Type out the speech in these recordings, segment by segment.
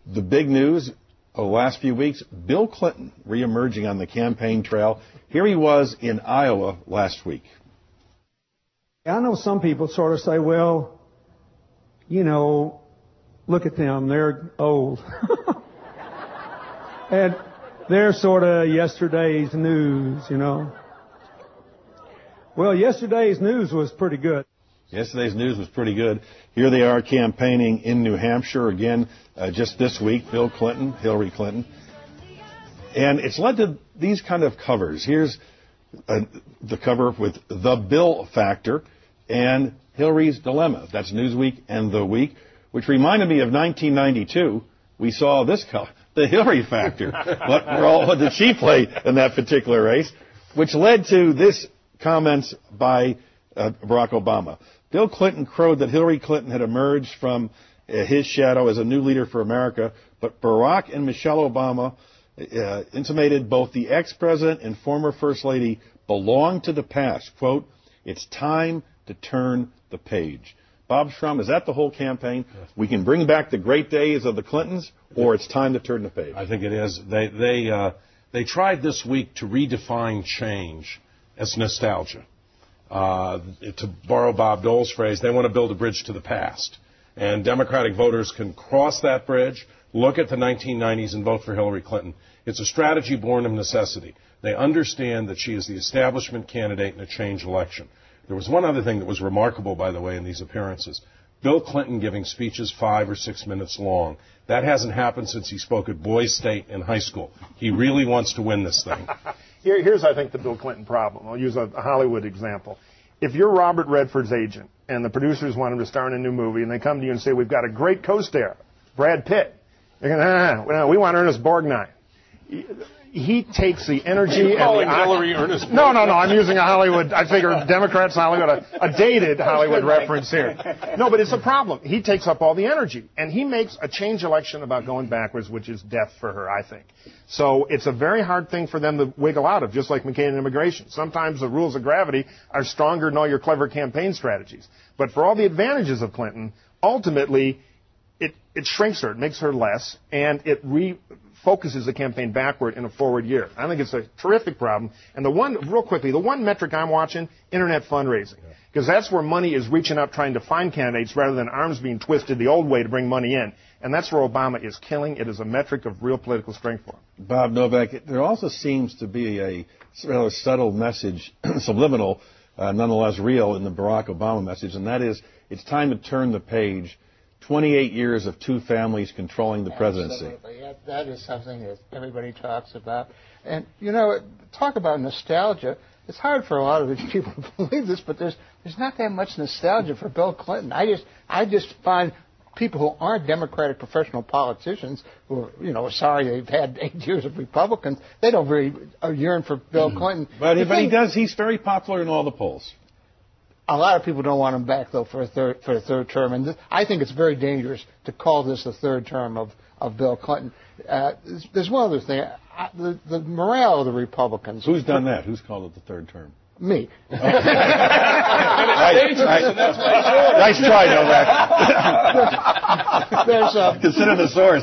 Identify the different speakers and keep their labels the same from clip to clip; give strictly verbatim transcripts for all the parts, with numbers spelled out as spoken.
Speaker 1: the big news of the last few weeks, Bill Clinton reemerging on the campaign trail. Here he was in Iowa last week.
Speaker 2: I know some people sort of say, well, you know, look at them, they're old. And they're sort of yesterday's news, you know. Well, yesterday's news was pretty good.
Speaker 1: Yesterday's news was pretty good. Here they are campaigning in New Hampshire again uh, just this week, Bill Clinton, Hillary Clinton. And it's led to these kind of covers. Here's uh, the cover with The Bill Factor and Hillary's Dilemma. That's Newsweek and The Week, which reminded me of nineteen ninety-two. We saw this color, The Hillary Factor. what role what did she play in that particular race? Which led to this comments by uh, Barack Obama. Bill Clinton crowed that Hillary Clinton had emerged from uh, his shadow as a new leader for America, but Barack and Michelle Obama uh, intimated both the ex-president and former first lady belong to the past. Quote, it's time to turn the page. Bob Shrum, is that the whole campaign? We can bring back the great days of the Clintons, or it's time to turn the page?
Speaker 3: I think it is. They, they, uh, they tried this week to redefine change as nostalgia. Uh, to borrow Bob Dole's phrase, they want to build a bridge to the past. And Democratic voters can cross that bridge, look at the nineteen nineties, and vote for Hillary Clinton. It's a strategy born of necessity. They understand that she is the establishment candidate in a change election. There was one other thing that was remarkable, by the way, in these appearances. Bill Clinton giving speeches five or six minutes long. That hasn't happened since he spoke at Boys State in high school. He really wants to win this thing.
Speaker 4: Here, here's, I think, the Bill Clinton problem. I'll use a, a Hollywood example. If you're Robert Redford's agent and the producers want him to star in a new movie and they come to you and say, we've got a great co-star, Brad Pitt, you're going, ah, well, we want Ernest Borgnine. He takes the energy and the...
Speaker 3: Hillary Ernest Borgnine?
Speaker 4: No, no, no, I'm using a Hollywood, I figure Democrats Hollywood, a, a dated Hollywood reference here. No, but it's a problem. He takes up all the energy, and he makes a change election about going backwards, which is death for her, I think. So it's a very hard thing for them to wiggle out of, just like McCain and immigration. Sometimes the rules of gravity are stronger than all your clever campaign strategies. But for all the advantages of Clinton, ultimately, it, it shrinks her, it makes her less, and it refocuses the campaign backward in a forward year. I think it's a terrific problem. And the one, real quickly, the one metric I'm watching, internet fundraising. Because that's where money is reaching out trying to find candidates rather than arms being twisted the old way to bring money in. And that's where Obama is killing. It is a metric of real political strength for him.
Speaker 1: Bob Novak, there also seems to be a rather subtle message, subliminal, uh, nonetheless real, in the Barack Obama message, and that is it's time to turn the page. twenty-eight years of two families controlling the presidency.
Speaker 5: Absolutely. That, that is something that everybody talks about. And, you know, talk about nostalgia. It's hard for a lot of these people to believe this, but there's there's not that much nostalgia for Bill Clinton. I just I just find people who aren't Democratic professional politicians who are, you know, sorry they've had eight years of Republicans, they don't really yearn for Bill Clinton.
Speaker 1: But, but he does. He's very popular in all the polls.
Speaker 5: A lot of people don't want him back, though, for a third for a third term, and th- I think it's very dangerous to call this the third term of, of Bill Clinton. Uh, there's, there's one other thing: I, the, the morale of the Republicans.
Speaker 1: Who's done that? Who's called it the third term?
Speaker 5: Me.
Speaker 1: nice, nice, nice try, Novak.
Speaker 5: There's a,
Speaker 1: Consider the source.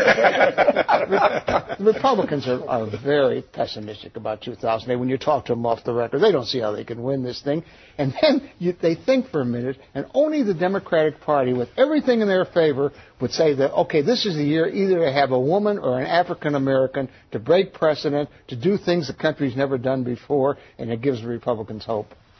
Speaker 5: The Republicans are, are very pessimistic about two thousand eight. When you talk to them off the record, they don't see how they can win this thing. And then you, they think for a minute, and only the Democratic Party, with everything in their favor, would say that, okay, this is the year either to have a woman or an African-American to break precedent, to do things the country's never done before, and it gives the Republicans hope.